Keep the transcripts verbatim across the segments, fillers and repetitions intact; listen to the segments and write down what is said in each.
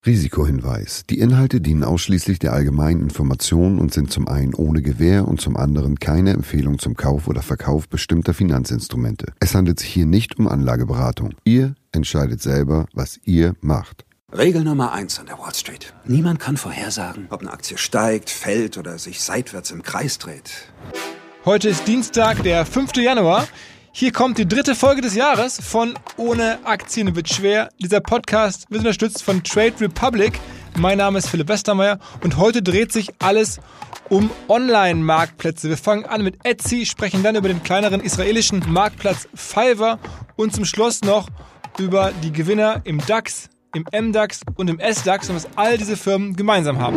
Risikohinweis. Die Inhalte dienen ausschließlich der allgemeinen Information und sind zum einen ohne Gewähr und zum anderen keine Empfehlung zum Kauf oder Verkauf bestimmter Finanzinstrumente. Es handelt sich hier nicht um Anlageberatung. Ihr entscheidet selber, was ihr macht. Regel Nummer eins an der Wall Street. Niemand kann vorhersagen, ob eine Aktie steigt, fällt oder sich seitwärts im Kreis dreht. Heute ist Dienstag, der fünfte Januar. Hier kommt die dritte Folge des Jahres von Ohne Aktien wird schwer. Dieser Podcast wird unterstützt von Trade Republic. Mein Name ist Philipp Westermeier und heute dreht sich alles um Online-Marktplätze. Wir fangen an mit Etsy, sprechen dann über den kleineren israelischen Marktplatz Fiverr und zum Schluss noch über die Gewinner im DAX, im M DAX und im S DAX und was all diese Firmen gemeinsam haben.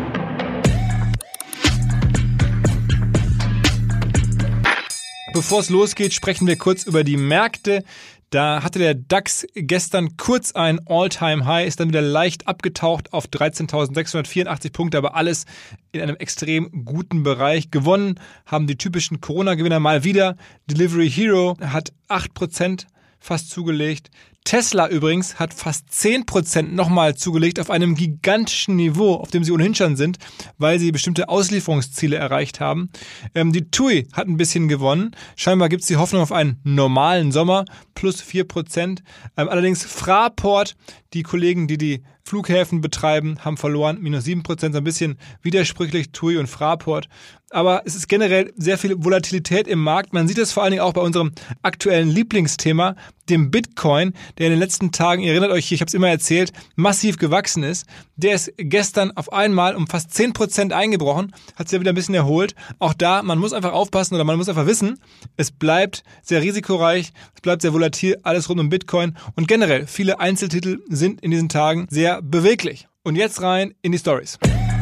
Bevor es losgeht, sprechen wir kurz über die Märkte. Da hatte der DAX gestern kurz ein All-Time-High, ist dann wieder leicht abgetaucht auf dreizehntausendsechshundertvierundachtzig Punkte, aber alles in einem extrem guten Bereich. Gewonnen haben die typischen Corona-Gewinner mal wieder. Delivery Hero hat acht Prozent fast zugelegt. Tesla übrigens hat fast zehn Prozent nochmal zugelegt auf einem gigantischen Niveau, auf dem sie ohnehin schon sind, weil sie bestimmte Auslieferungsziele erreicht haben. Ähm, die T U I hat ein bisschen gewonnen. Scheinbar gibt es die Hoffnung auf einen normalen Sommer, plus vier Prozent. Ähm, allerdings Fraport, die Kollegen, die die Flughäfen betreiben, haben verloren, minus sieben Prozent, so ein bisschen widersprüchlich, T U I und Fraport. Aber es ist generell sehr viel Volatilität im Markt. Man sieht es vor allen Dingen auch bei unserem aktuellen Lieblingsthema, dem Bitcoin, der in den letzten Tagen, ihr erinnert euch, ich habe es immer erzählt, massiv gewachsen ist. Der ist gestern auf einmal um fast zehn Prozent eingebrochen, hat sich ja wieder ein bisschen erholt. Auch da, man muss einfach aufpassen oder man muss einfach wissen, es bleibt sehr risikoreich, es bleibt sehr volatil, alles rund um Bitcoin und generell viele Einzeltitel sind in diesen Tagen sehr beweglich. Und jetzt rein in die Stories.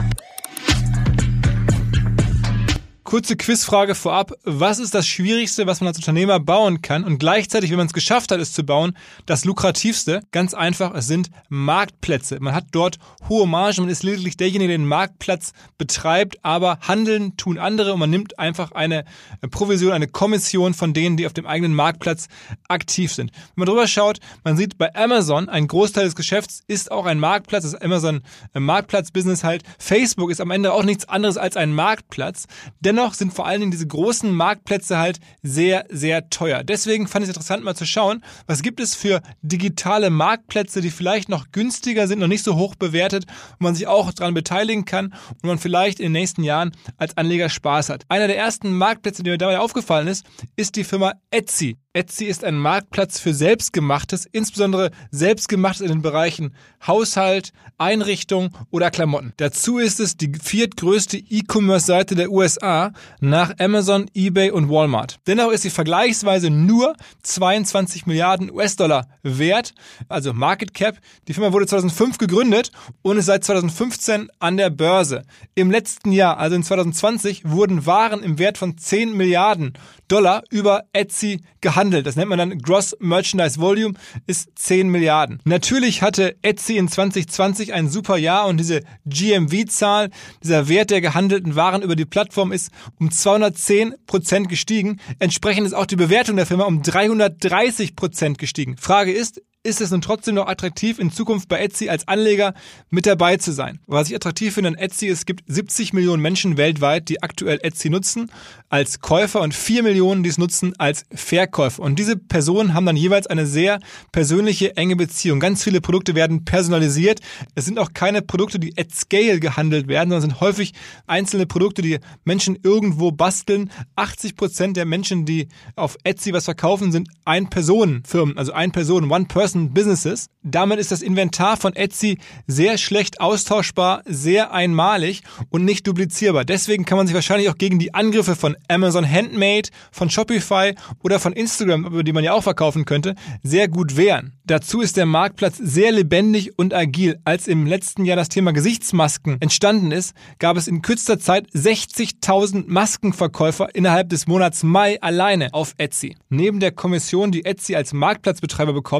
Kurze Quizfrage vorab. Was ist das Schwierigste, was man als Unternehmer bauen kann? Und gleichzeitig, wenn man es geschafft hat, es zu bauen, das Lukrativste? Ganz einfach, es sind Marktplätze. Man hat dort hohe Margen, man ist lediglich derjenige, der den Marktplatz betreibt, aber handeln tun andere und man nimmt einfach eine Provision, eine Kommission von denen, die auf dem eigenen Marktplatz aktiv sind. Wenn man drüber schaut, man sieht bei Amazon, ein Großteil des Geschäfts ist auch ein Marktplatz, das ist Amazon Marktplatz-Business halt. Facebook ist am Ende auch nichts anderes als ein Marktplatz. Dennoch sind vor allen Dingen diese großen Marktplätze halt sehr, sehr teuer. Deswegen fand ich es interessant, mal zu schauen, was gibt es für digitale Marktplätze, die vielleicht noch günstiger sind, noch nicht so hoch bewertet, wo man sich auch daran beteiligen kann und man vielleicht in den nächsten Jahren als Anleger Spaß hat. Einer der ersten Marktplätze, die mir dabei aufgefallen ist, ist die Firma Etsy. Etsy ist ein Marktplatz für Selbstgemachtes, insbesondere Selbstgemachtes in den Bereichen Haushalt, Einrichtung oder Klamotten. Dazu ist es die viertgrößte E-Commerce-Seite der U S A nach Amazon, eBay und Walmart. Dennoch ist sie vergleichsweise nur zweiundzwanzig Milliarden U S-Dollar wert, also Market Cap. Die Firma wurde zweitausendfünf gegründet und ist seit zweitausendfünfzehn an der Börse. Im letzten Jahr, also in zweitausendzwanzig, wurden Waren im Wert von zehn Milliarden Dollar über Etsy gehandelt. Das nennt man dann Gross Merchandise Volume, ist zehn Milliarden. Natürlich hatte Etsy in zwanzig zwanzig ein super Jahr und diese G M V-Zahl, dieser Wert der gehandelten Waren über die Plattform ist um zweihundertzehn Prozent gestiegen. Entsprechend ist auch die Bewertung der Firma um dreihundertdreißig Prozent gestiegen. Frage ist, ist es nun trotzdem noch attraktiv, in Zukunft bei Etsy als Anleger mit dabei zu sein? Was ich attraktiv finde an Etsy, es gibt siebzig Millionen Menschen weltweit, die aktuell Etsy nutzen als Käufer und vier Millionen, die es nutzen als Verkäufer. Und diese Personen haben dann jeweils eine sehr persönliche, enge Beziehung. Ganz viele Produkte werden personalisiert. Es sind auch keine Produkte, die at scale gehandelt werden, sondern sind häufig einzelne Produkte, die Menschen irgendwo basteln. achtzig Prozent der Menschen, die auf Etsy was verkaufen, sind Ein-Personen-Firmen, also Ein-Personen, One-Person Businesses. Damit ist das Inventar von Etsy sehr schlecht austauschbar, sehr einmalig und nicht duplizierbar. Deswegen kann man sich wahrscheinlich auch gegen die Angriffe von Amazon Handmade, von Shopify oder von Instagram, über die man ja auch verkaufen könnte, sehr gut wehren. Dazu ist der Marktplatz sehr lebendig und agil. Als im letzten Jahr das Thema Gesichtsmasken entstanden ist, gab es in kürzester Zeit sechzigtausend Maskenverkäufer innerhalb des Monats Mai alleine auf Etsy. Neben der Kommission, die Etsy als Marktplatzbetreiber bekommt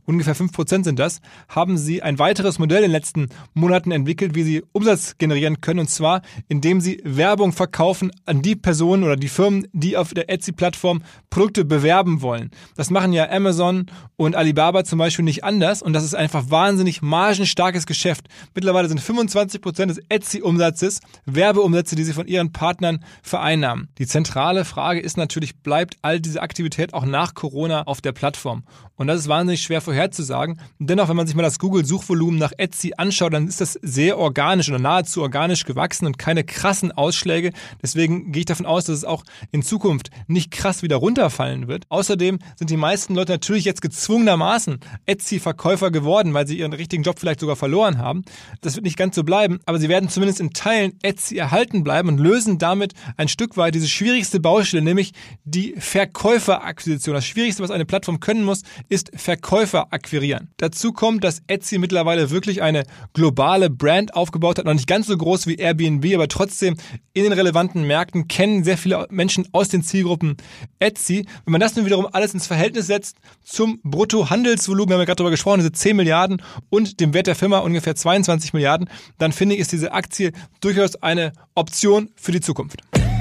ungefähr fünf Prozent sind das, haben sie ein weiteres Modell in den letzten Monaten entwickelt, wie sie Umsatz generieren können, und zwar indem sie Werbung verkaufen an die Personen oder die Firmen, die auf der Etsy-Plattform Produkte bewerben wollen. Das machen ja Amazon und Alibaba zum Beispiel nicht anders und das ist einfach wahnsinnig margenstarkes Geschäft. Mittlerweile sind fünfundzwanzig Prozent des Etsy-Umsatzes Werbeumsätze, die sie von ihren Partnern vereinnahmen. Die zentrale Frage ist natürlich, bleibt all diese Aktivität auch nach Corona auf der Plattform? Und das ist wahnsinnig schwer vorherzusagen. Dennoch, wenn man sich mal das Google-Suchvolumen nach Etsy anschaut, dann ist das sehr organisch oder nahezu organisch gewachsen und keine krassen Ausschläge. Deswegen gehe ich davon aus, dass es auch in Zukunft nicht krass wieder runterfallen wird. Außerdem sind die meisten Leute natürlich jetzt gezwungenermaßen Etsy-Verkäufer geworden, weil sie ihren richtigen Job vielleicht sogar verloren haben. Das wird nicht ganz so bleiben, aber sie werden zumindest in Teilen Etsy erhalten bleiben und lösen damit ein Stück weit diese schwierigste Baustelle, nämlich die Verkäuferakquisition. Das Schwierigste, was eine Plattform können muss, ist Verkäufer akquirieren. Dazu kommt, dass Etsy mittlerweile wirklich eine globale Brand aufgebaut hat, noch nicht ganz so groß wie Airbnb, aber trotzdem in den relevanten Märkten kennen sehr viele Menschen aus den Zielgruppen Etsy. Wenn man das nun wiederum alles ins Verhältnis setzt zum Bruttohandelsvolumen, wir haben ja gerade darüber gesprochen, diese zehn Milliarden und dem Wert der Firma ungefähr zweiundzwanzig Milliarden, dann finde ich, ist diese Aktie durchaus eine Option für die Zukunft.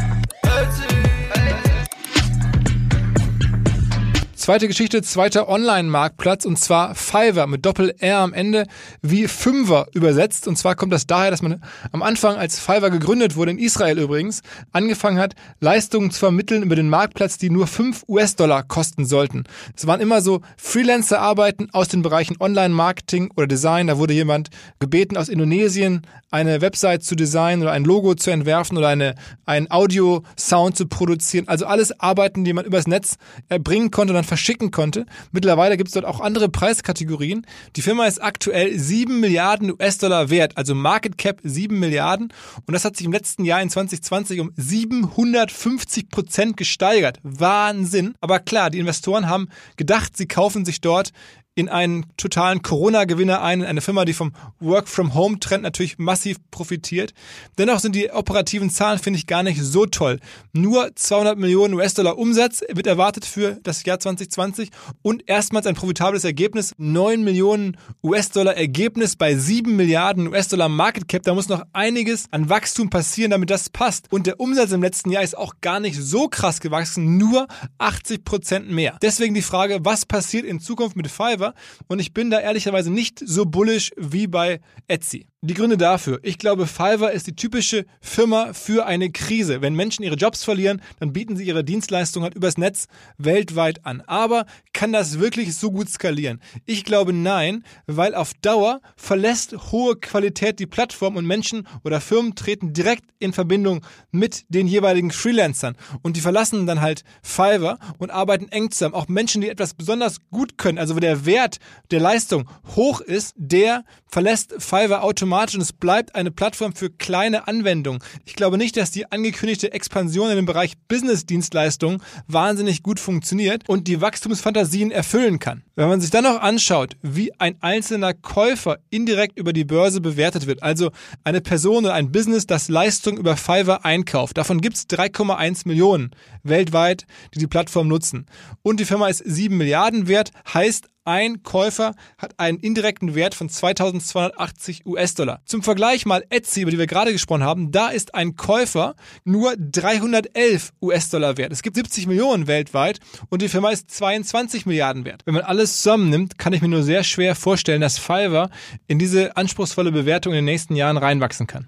Zweite Geschichte, zweiter Online-Marktplatz, und zwar Fiverr mit Doppel-R am Ende, wie Fünfer übersetzt. Und zwar kommt das daher, dass man am Anfang, als Fiverr gegründet wurde, in Israel übrigens, angefangen hat, Leistungen zu vermitteln über den Marktplatz, die nur fünf US-Dollar kosten sollten. Es waren immer so Freelancer-Arbeiten aus den Bereichen Online-Marketing oder Design. Da wurde jemand gebeten aus Indonesien, eine Website zu designen oder ein Logo zu entwerfen oder eine, einen Audio-Sound zu produzieren. Also alles Arbeiten, die man übers Netz erbringen konnte und dann verschicken konnte. Mittlerweile gibt es dort auch andere Preiskategorien. Die Firma ist aktuell sieben Milliarden US-Dollar wert, also Market Cap sieben Milliarden. Und das hat sich im letzten Jahr in zwanzig zwanzig um siebenhundertfünfzig Prozent gesteigert. Wahnsinn. Aber klar, die Investoren haben gedacht, sie kaufen sich dort in einen totalen Corona-Gewinner ein, in eine Firma, die vom Work-from-Home-Trend natürlich massiv profitiert. Dennoch sind die operativen Zahlen, finde ich, gar nicht so toll. Nur zweihundert Millionen US-Dollar Umsatz wird erwartet für das Jahr zwanzig zwanzig und erstmals ein profitables Ergebnis, neun Millionen US-Dollar Ergebnis bei sieben Milliarden US-Dollar Market Cap. Da muss noch einiges an Wachstum passieren, damit das passt. Und der Umsatz im letzten Jahr ist auch gar nicht so krass gewachsen, nur achtzig Prozent mehr. Deswegen die Frage, was passiert in Zukunft mit Fiverr? Und ich bin da ehrlicherweise nicht so bullish wie bei Etsy. Die Gründe dafür. Ich glaube, Fiverr ist die typische Firma für eine Krise. Wenn Menschen ihre Jobs verlieren, dann bieten sie ihre Dienstleistungen halt übers Netz weltweit an. Aber kann das wirklich so gut skalieren? Ich glaube, nein, weil auf Dauer verlässt hohe Qualität die Plattform und Menschen oder Firmen treten direkt in Verbindung mit den jeweiligen Freelancern. Und die verlassen dann halt Fiverr und arbeiten eng zusammen. Auch Menschen, die etwas besonders gut können, also wo der Wert der Leistung hoch ist, der verlässt Fiverr automatisch und es bleibt eine Plattform für kleine Anwendungen. Ich glaube nicht, dass die angekündigte Expansion in dem Bereich Business-Dienstleistungen wahnsinnig gut funktioniert und die Wachstumsfantasien erfüllen kann. Wenn man sich dann noch anschaut, wie ein einzelner Käufer indirekt über die Börse bewertet wird, also eine Person oder ein Business, das Leistung über Fiverr einkauft, davon gibt es drei Komma eins Millionen weltweit, die die Plattform nutzen. Und die Firma ist sieben Milliarden wert, heißt, ein Käufer hat einen indirekten Wert von zweitausendzweihundertachtzig US-Dollar. Zum Vergleich mal Etsy, über die wir gerade gesprochen haben, da ist ein Käufer nur dreihundertelf US-Dollar wert. Es gibt siebzig Millionen weltweit und die Firma ist zweiundzwanzig Milliarden wert. Wenn man alles zusammennimmt, kann ich mir nur sehr schwer vorstellen, dass Fiverr in diese anspruchsvolle Bewertung in den nächsten Jahren reinwachsen kann.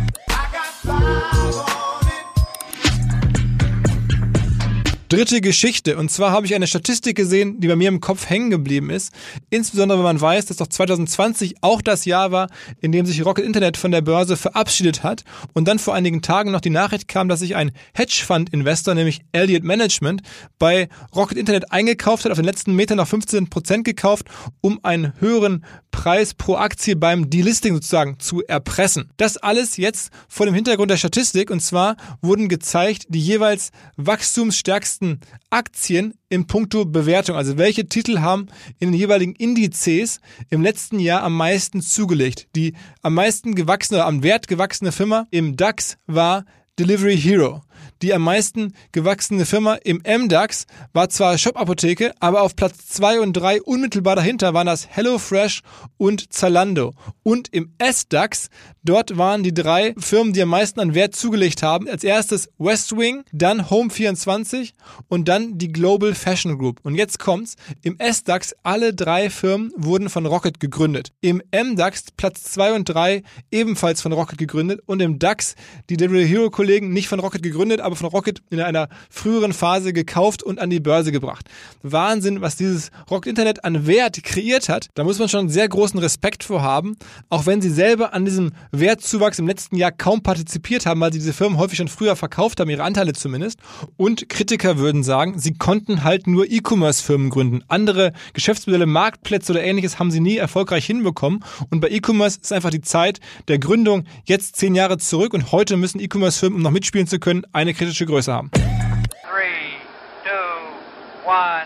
Dritte Geschichte, und zwar habe ich eine Statistik gesehen, die bei mir im Kopf hängen geblieben ist. Insbesondere, wenn man weiß, dass doch zwanzig zwanzig auch das Jahr war, in dem sich Rocket Internet von der Börse verabschiedet hat und dann vor einigen Tagen noch die Nachricht kam, dass sich ein Hedgefund-Investor, nämlich Elliott Management, bei Rocket Internet eingekauft hat, auf den letzten Metern noch fünfzehn Prozent gekauft, um einen höheren Preis pro Aktie beim Delisting sozusagen zu erpressen. Das alles jetzt vor dem Hintergrund der Statistik, und zwar wurden gezeigt die jeweils wachstumsstärksten Aktien in puncto Bewertung, also welche Titel haben in den jeweiligen Indizes im letzten Jahr am meisten zugelegt. Die am meisten gewachsene oder am Wert gewachsene Firma im DAX war Delivery Hero. die am meisten gewachsene Firma im M DAX war zwar Shop Apotheke, aber auf Platz zwei und drei unmittelbar dahinter waren das HelloFresh und Zalando. Und im S DAX, dort waren die drei Firmen, die am meisten an Wert zugelegt haben. Als erstes Westwing, dann Home vierundzwanzig und dann die Global Fashion Group. Und jetzt kommt's, im S DAX, alle drei Firmen wurden von Rocket gegründet. Im M DAX Platz zwei und drei ebenfalls von Rocket gegründet und im DAX die Delivery Hero Kollegen nicht von Rocket gegründet, aber von Rocket in einer früheren Phase gekauft und an die Börse gebracht. Wahnsinn, was dieses Rocket Internet an Wert kreiert hat. Da muss man schon sehr großen Respekt vor haben, auch wenn sie selber an diesem Wertzuwachs im letzten Jahr kaum partizipiert haben, weil sie diese Firmen häufig schon früher verkauft haben, ihre Anteile zumindest. Und Kritiker würden sagen, sie konnten halt nur E-Commerce-Firmen gründen. Andere Geschäftsmodelle, Marktplätze oder ähnliches haben sie nie erfolgreich hinbekommen. Und bei E-Commerce ist einfach die Zeit der Gründung jetzt zehn Jahre zurück und heute müssen E-Commerce-Firmen, um noch mitspielen zu können, eine kritische Größe haben. Three, two, one.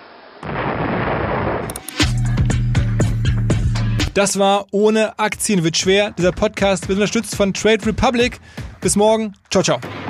Das war Ohne Aktien wird schwer. Dieser Podcast wird unterstützt von Trade Republic. Bis morgen. Ciao, ciao.